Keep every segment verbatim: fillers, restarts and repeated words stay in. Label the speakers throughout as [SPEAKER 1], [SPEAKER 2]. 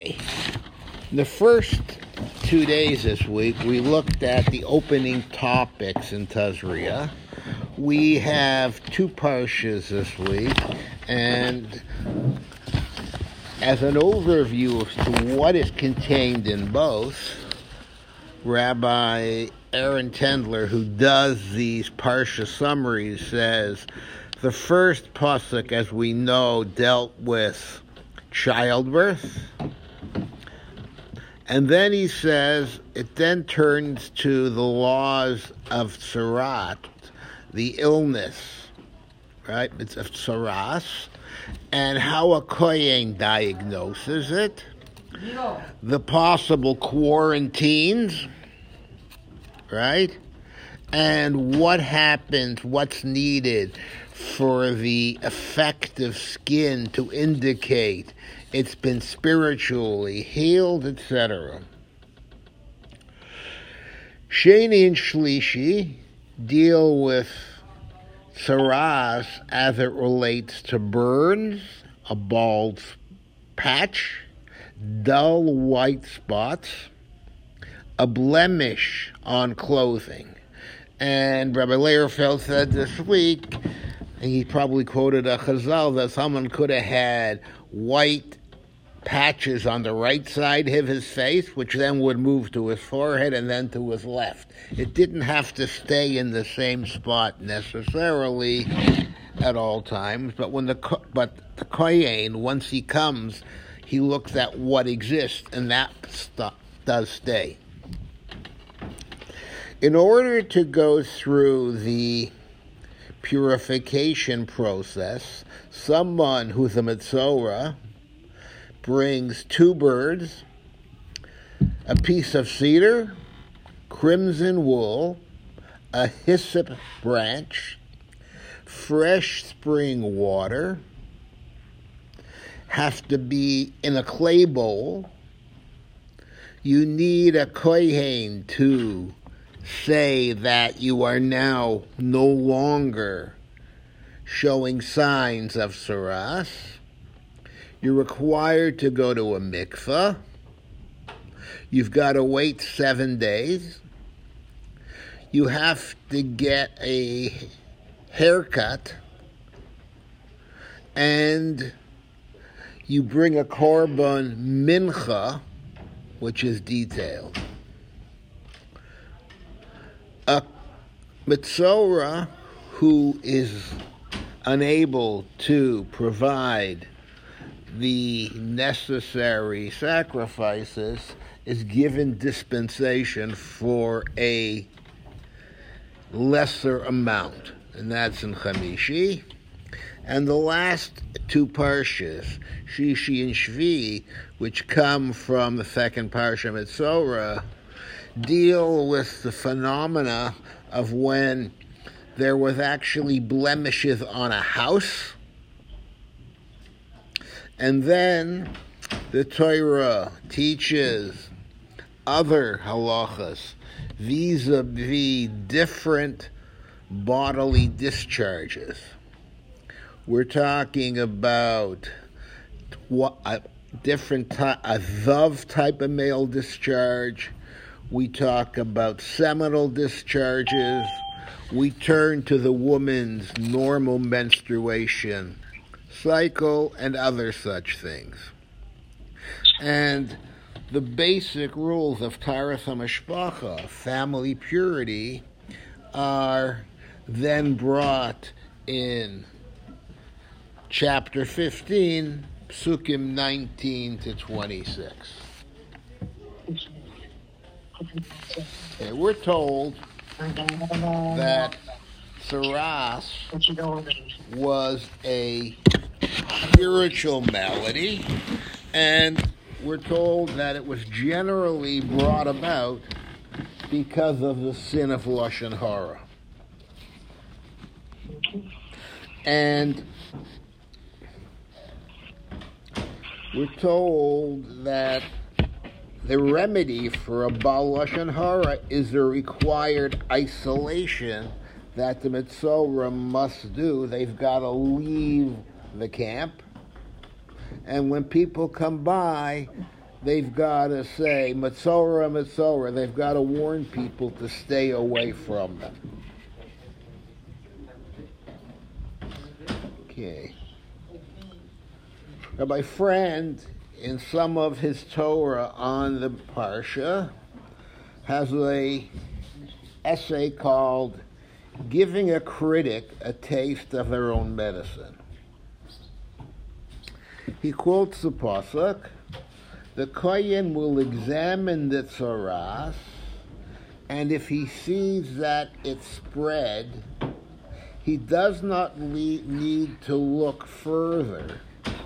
[SPEAKER 1] The first two days this week, we looked at the opening topics in Tazria. We have two parshas this week, and as an overview as to what is contained in both, Rabbi Aaron Tendler, who does these parsha summaries, says the first pasuk, as we know, dealt with childbirth. And then he says, it then turns to the laws of tsarat, the illness, right? It's of tsaras, and how a kohen diagnoses it, the possible quarantines, right? And what happens, what's needed for the effective skin to indicate it's been spiritually healed, et cetera. Sheni and Shlishi deal with tsaras as it relates to burns, a bald patch, dull white spots, a blemish on clothing. And Rabbi Leierfeld said this week, and he probably quoted a chazal, that someone could have had white patches on the right side of his face, which then would move to his forehead and then to his left. It didn't have to stay in the same spot necessarily at all times, but when the but the kohen, once he comes, he looks at what exists, and that stuff does stay. In order to go through the purification process, someone who's a Metzora brings two birds, a piece of cedar, crimson wool, a hyssop branch, fresh spring water, have to be in a clay bowl. You need a kohen to say that you are now no longer showing signs of tsaras. You're required to go to a mikveh. You've got to wait seven days. You have to get a haircut. And you bring a korban mincha, which is detailed. A Metzora who is unable to provide the necessary sacrifices is given dispensation for a lesser amount, and that's in Chamishi. And the last two parshas, Shishi and Shvi, which come from the second parsha Metzora, deal with the phenomena of when there was actually blemishes on a house, and then the Torah teaches other halachas vis-a-vis different bodily discharges. We're talking about what a different type, a zav type of male discharge. We talk about seminal discharges. We turn to the woman's normal menstruation cycle and other such things. And the basic rules of Taharas HaMishpacha, family purity, are then brought in chapter fifteen, psukim nineteen to twenty-six. Okay, we're told that tsaras was a spiritual malady, and we're told that it was generally brought about because of the sin of Lashon Hara. And we're told that the remedy for a Baal Lashon Hara is the required isolation that the Metzora must do. They've got to leave the camp. And when people come by they've got to say, Matzorah, Matzorah. They've got to warn people to stay away from them. Okay. Now, my friend, in some of his Torah on the Parsha, has a essay called Giving a Critic a Taste of Their Own Medicine. He quotes the pasuk, the Kohen will examine the tzaras, and if he sees that it's spread, he does not le- need to look further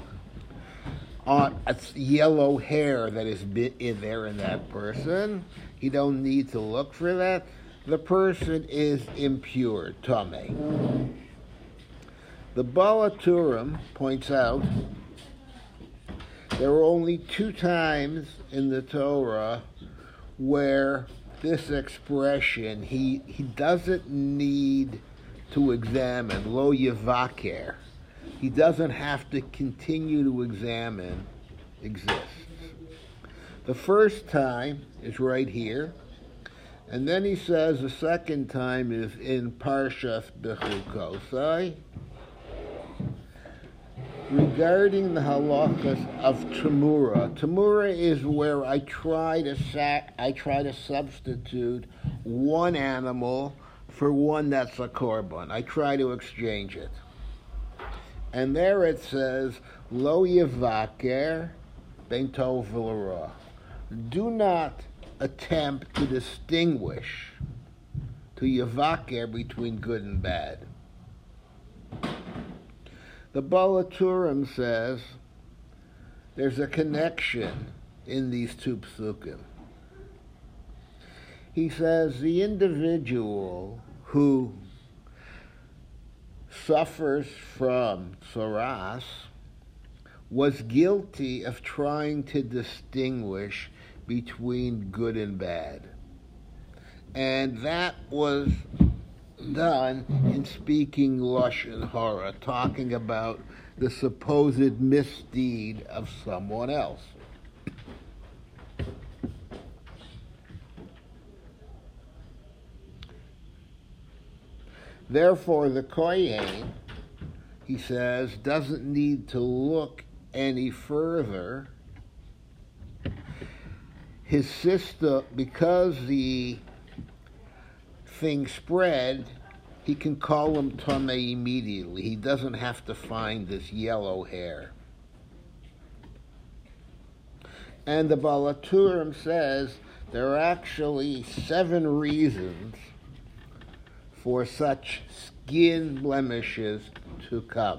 [SPEAKER 1] on it's yellow hair that is bit in there in that person. He don't need to look for that. The person is impure, tameh. The Baal HaTurim points out there are only two times in the Torah where this expression, he, he doesn't need to examine, lo yevaker. He doesn't have to continue to examine, exists. The first time is right here, and then he says the second time is in Parshas Bechukosai, regarding the halachas of Tamura. Tamura is where I try to sac- I try to substitute one animal for one that's a korban. I try to exchange it. And there it says, Lo yevaker ben tov v'ra. Do not attempt to distinguish, to yevaker, between good and bad. The Baal HaTurim says there's a connection in these two psukim. He says the individual who suffers from tzaras was guilty of trying to distinguish between good and bad. And that was done in speaking Lashon Hara, talking about the supposed misdeed of someone else. Therefore, the Kohen, he says, doesn't need to look any further. His sister, because the thing spread, he can call him Tameh immediately. He doesn't have to find this yellow hair. And the Baal HaTurim says there are actually seven reasons for such skin blemishes to come.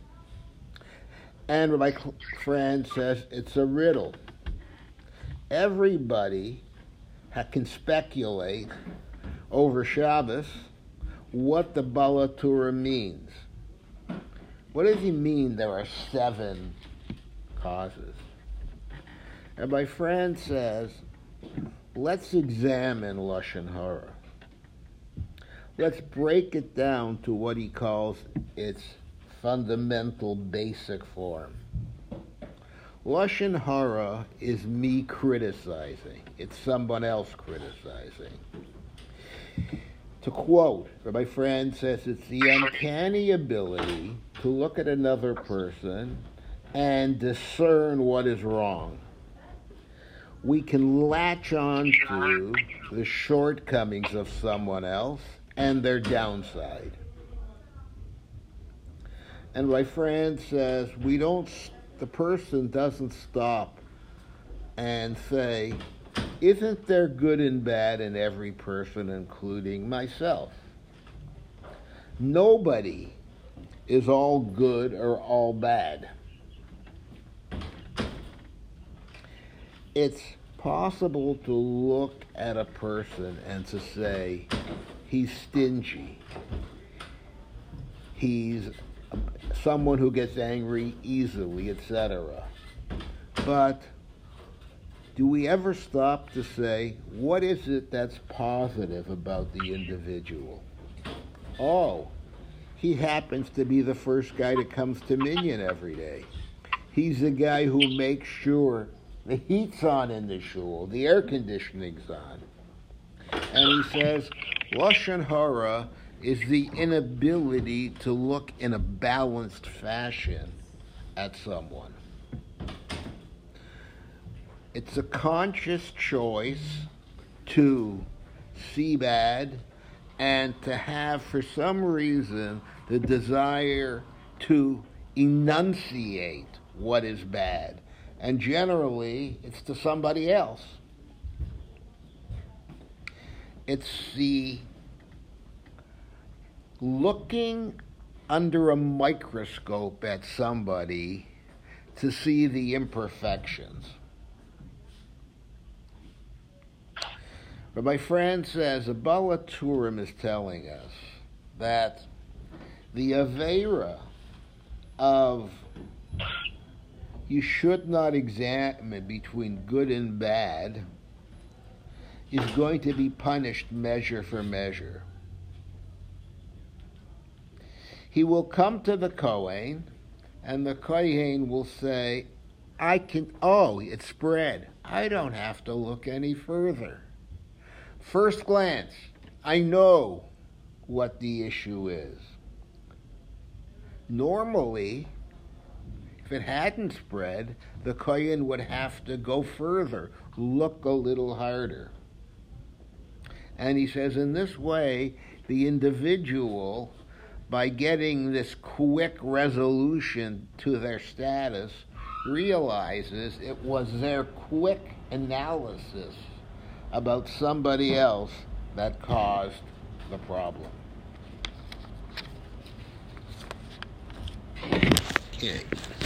[SPEAKER 1] And my friend says it's a riddle. Everybody can speculate over Shabbos what the Baal HaTurim means. What does he mean there are seven causes? And my friend says, let's examine Lashon Hara. Let's break it down to what he calls its fundamental, basic form. Lashon Hara is me criticizing. It's someone else criticizing. To quote, my friend says, it's the uncanny ability to look at another person and discern what is wrong. We can latch on to the shortcomings of someone else and their downside. And my friend says, we don't, the person doesn't stop and say, isn't there good and bad in every person, including myself? Nobody is all good or all bad. It's possible to look at a person and to say, he's stingy. He's someone who gets angry easily, et cetera. But do we ever stop to say, what is it that's positive about the individual? Oh, he happens to be the first guy that comes to Minyan every day. He's the guy who makes sure The heat's on in the shul. The air conditioning's on. And he says, Lashon Hara is the inability to look in a balanced fashion at someone. It's a conscious choice to see bad and to have, for some reason, the desire to enunciate what is bad. And generally, it's to somebody else. It's the looking under a microscope at somebody to see the imperfections. Rabbi Franz says, the Baal HaTurim is telling us that the Aveira of you should not examine between good and bad is going to be punished measure for measure. He will come to the Kohen, and the Kohen will say, I can, oh, it's spread. I don't have to look any further. First glance, I know what the issue is. Normally, if it hadn't spread, the Kohen would have to go further, look a little harder. And he says, in this way, the individual, by getting this quick resolution to their status, realizes it was their quick analysis about somebody else that caused the problem. Okay.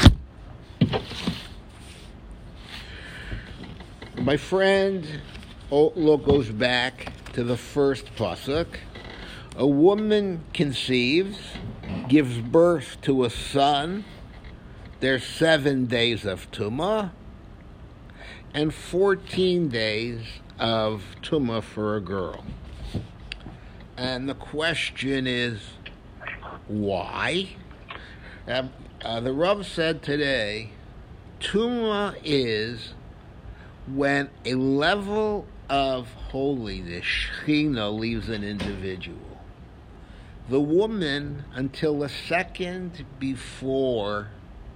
[SPEAKER 1] My friend Otlo goes back to the first pasuk. A woman conceives, gives birth to a son. There's seven days of tumah and fourteen days of tumah for a girl. And the question is, why? Uh, uh, the Rav said today, tumah is when a level of holiness, Shechina, leaves an individual. The woman, until a second before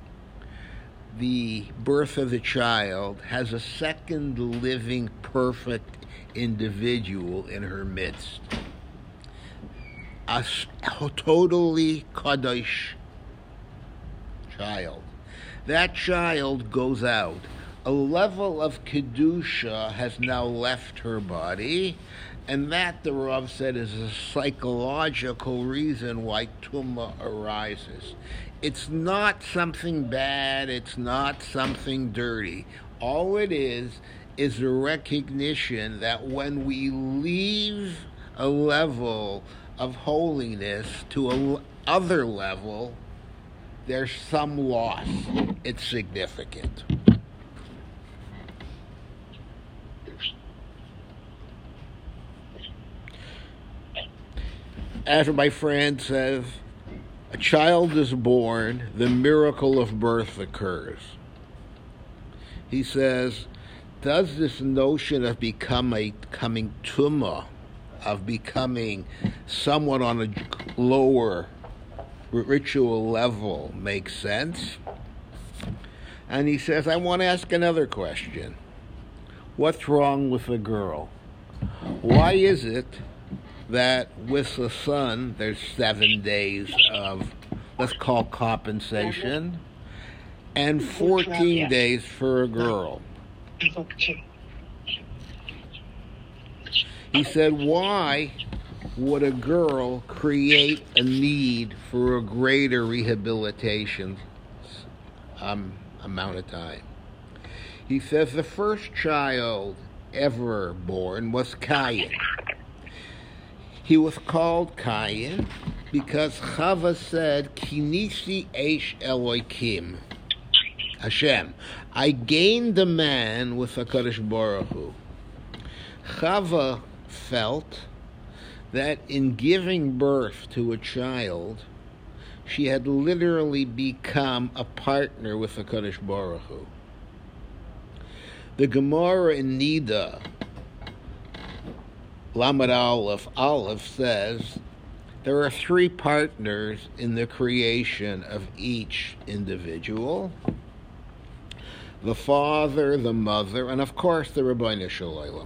[SPEAKER 1] the birth of the child, has a second living, perfect individual in her midst. A totally kadosh child. That child goes out. A level of kedusha has now left her body, and that, the Rav said, is a psychological reason why tumah arises. It's not something bad, it's not something dirty. All it is is a recognition that when we leave a level of holiness to a other level, there's some loss. It's significant. As my friend says, a child is born, the miracle of birth occurs. He says, does this notion of becoming, becoming tumah, of becoming someone on a lower ritual level, make sense? And he says, I want to ask another question. What's wrong with the girl? Why is it that with the son, there's seven days of, let's call compensation, and fourteen days for a girl? He said, why would a girl create a need for a greater rehabilitation um, amount of time? He says the first child ever born was Cain. He was called Cain because Chava said, Kinisi Eish Elokim, Hashem, I gained a man with HaKadosh Baruch Hu. Chava felt that in giving birth to a child, she had literally become a partner with HaKadosh Baruch Hu. The Gemara in Nida, Lamed Aleph, Aleph says, there are three partners in the creation of each individual: the father, the mother, and of course the Ribbono Shel Olam.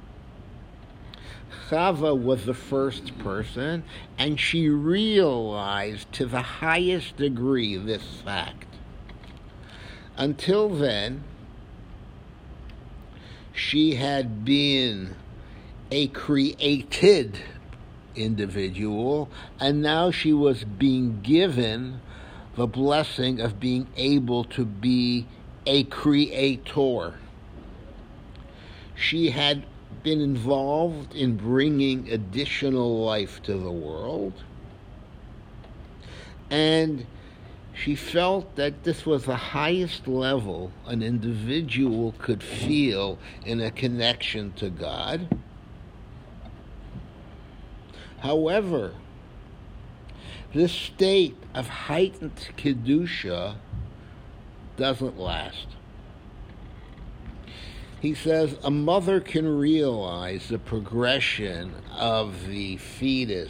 [SPEAKER 1] Chava was the first person, and she realized to the highest degree this fact. Until then, she had been a created individual, and now she was being given the blessing of being able to be a creator. She had been involved in bringing additional life to the world, and she felt that this was the highest level an individual could feel in a connection to God. However, this state of heightened Kedusha doesn't last. He says a mother can realize the progression of the fetus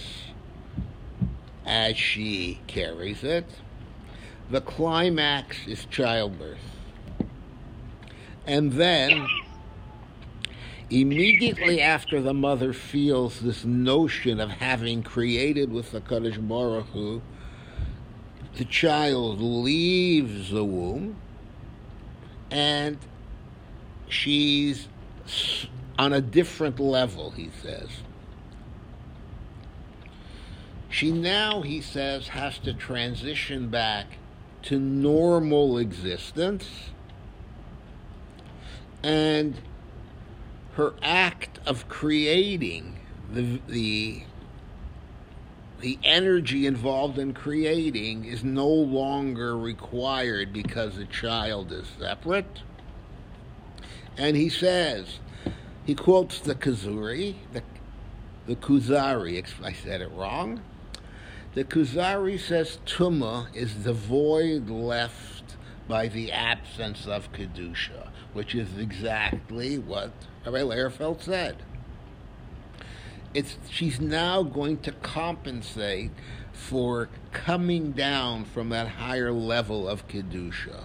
[SPEAKER 1] as she carries it. The climax is childbirth. And then, immediately after the mother feels this notion of having created with the Kadosh Baruch Hu, the child leaves the womb, and she's on a different level, he says. She now, he says, has to transition back to normal existence, and her act of creating, the the the energy involved in creating is no longer required because the child is separate. And he says, he quotes the Kuzari, the, the Kuzari, I said it wrong. The Kuzari says Tumah is the void left by the absence of Kedusha, which is exactly what Rabbi Lehrfeld said. It's, she's now going to compensate for coming down from that higher level of Kedusha.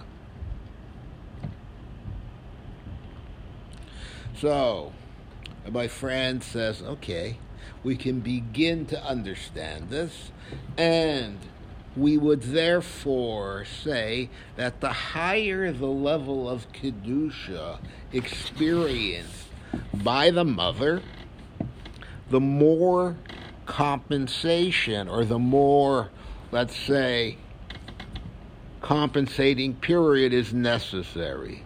[SPEAKER 1] So, my friend says, okay, we can begin to understand this, and we would therefore say that the higher the level of Kedusha experienced by the mother, the more compensation, or the more, let's say, compensating period is necessary.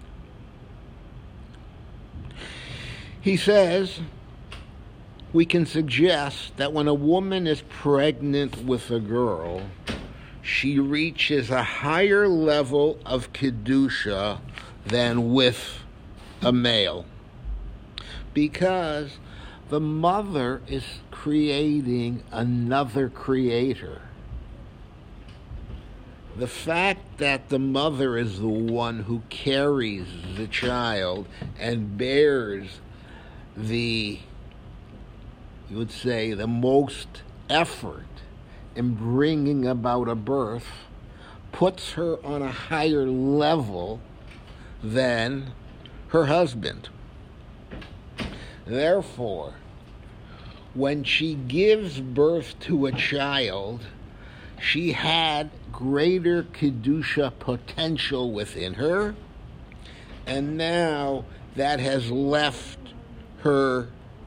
[SPEAKER 1] He says, we can suggest that when a woman is pregnant with a girl, she reaches a higher level of Kedusha than with a male, because the mother is creating another creator. The fact that the mother is the one who carries the child and bears the, you would say, the most effort in bringing about a birth puts her on a higher level than her husband. Therefore, when she gives birth to a child, she had greater Kedusha potential within her, and now that has left her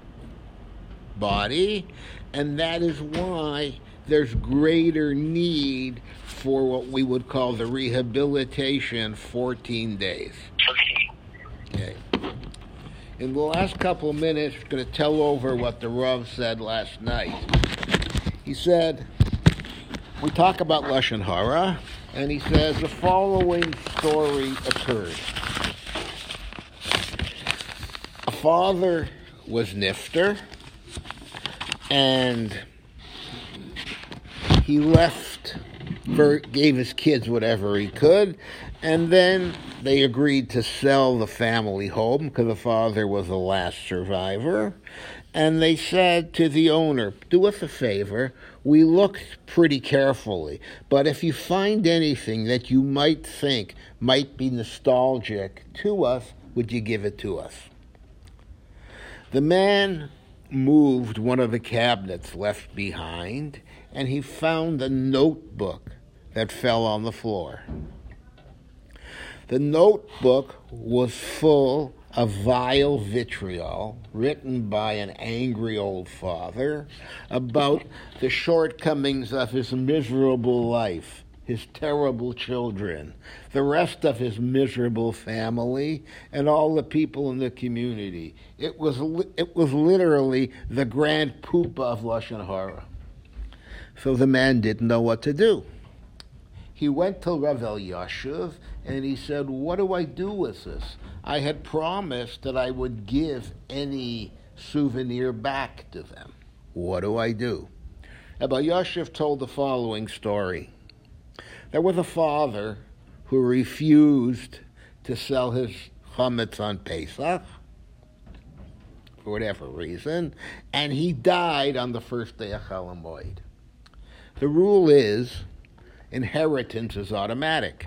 [SPEAKER 1] body, and that is why there's greater need for what we would call the rehabilitation fourteen days. Okay. In the last couple of minutes, I'm going to tell over what the Rav said last night. He said, we talk about Lashon Hara, and he says the following story occurred. A father was nifter, and he left, gave his kids whatever he could, And then they agreed to sell the family home because the father was the last survivor. And they said to the owner, do us a favor, we looked pretty carefully, but if you find anything that you might think might be nostalgic to us, would you give it to us? The man moved one of the cabinets left behind, and he found a notebook that fell on the floor. The notebook was full of vile vitriol written by an angry old father about the shortcomings of his miserable life, his terrible children, the rest of his miserable family, and all the people in the community. It was it was literally the grand pupa of Lashon Hara. So the man didn't know what to do. He went to Rav Elyashiv and he said, what do I do with this? I had promised that I would give any souvenir back to them. What do I do? Rav Elyashiv told the following story. There was a father who refused to sell his chametz on Pesach for whatever reason, and he died on the first day of Chol Hamoed. The rule is, inheritance is automatic.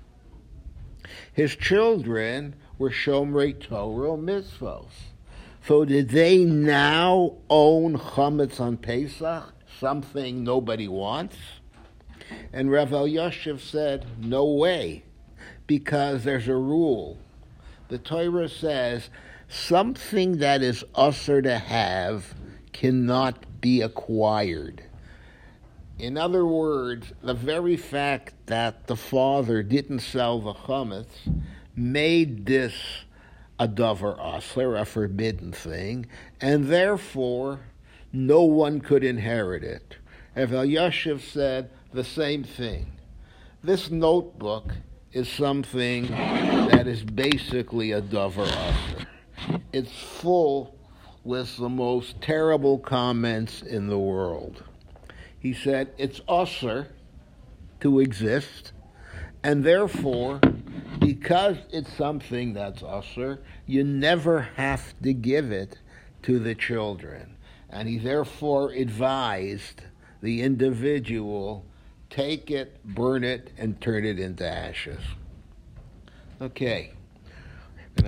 [SPEAKER 1] His children were Shomrei Torah mitzvos. So did they now own chametz on Pesach, something nobody wants? And Rav Elyashiv said, no way, because there's a rule. The Torah says something that is usher to have cannot be acquired. In other words, the very fact that the father didn't sell the chametz made this a davar asher, a forbidden thing, and therefore no one could inherit it. Rav Elyashiv said the same thing. This notebook is something that is basically a davar asher. It's full with the most terrible comments in the world. He said, it's usher to exist, and therefore, because it's something that's usher, you never have to give it to the children. And he therefore advised the individual, take it, burn it, and turn it into ashes. Okay.